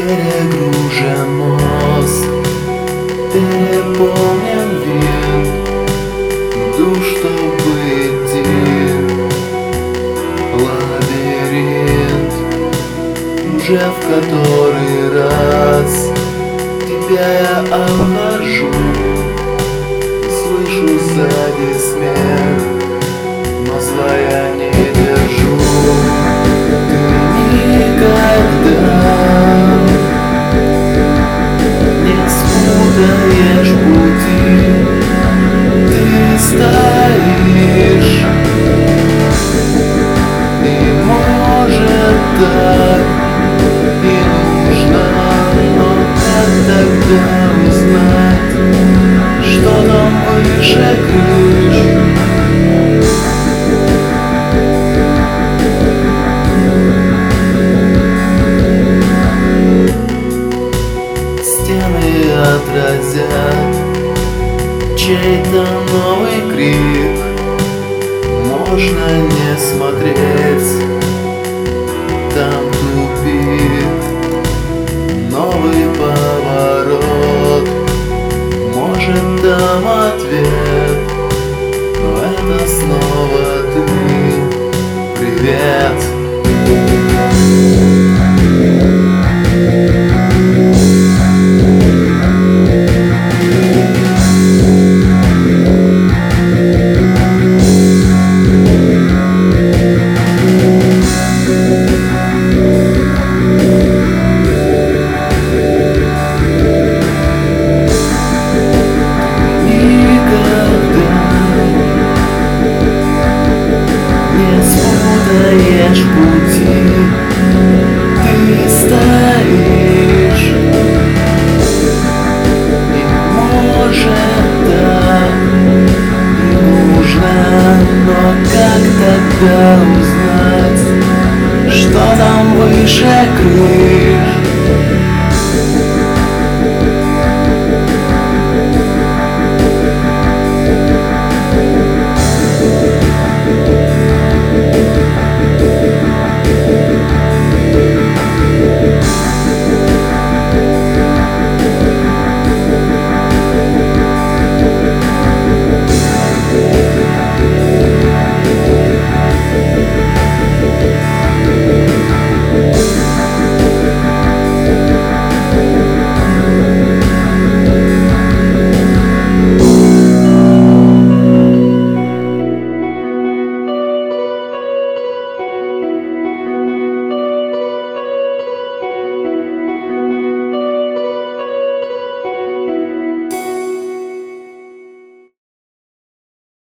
Перегружен мост, переполнен винт, иду, чтобы идти. Лабиринт, уже в который раз тебя я обхожу. Слышу сзади смех, но зла я не держу. Ты никогда не спутаешь пути. Ты стоишь, и может так и нужно, но как тогда узнать, что там выше крыш? Стены отразят чей-то новый крик. Можно не смотреть, там тупик, новый поворот, может там ответ, но это снова ты. Привет. Спутаешь пути, ты стоишь, и может так не нужно, но как тогда узнать, что там выше крыш?